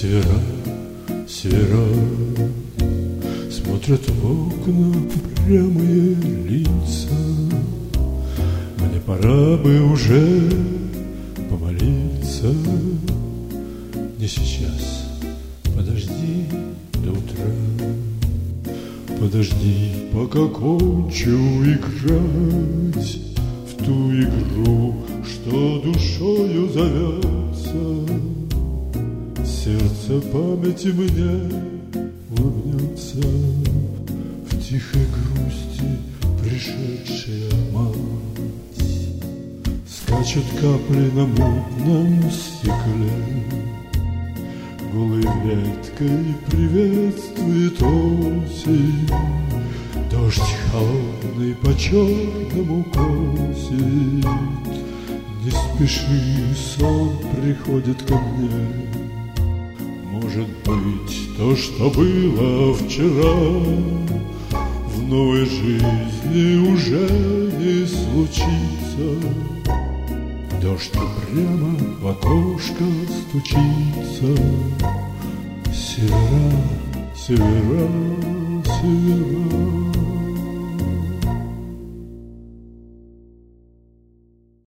Севера, севера, смотрят в окна прямые лица. Мне пора бы уже помолиться. Не сейчас, подожди до утра. Подожди, пока кончу играть в ту игру, что душою зовется. Сердце памяти мне улыбнется. В тихой грусти пришедшая мать скачет капли на мутном стекле. Голой веткой приветствует осень. Дождь холодный по черному косит. Не спеши, сон приходит ко мне. Может быть, то, что было вчера, в новой жизни уже не случится. Дождь прямо в окошко стучится. Севера, севера, севера.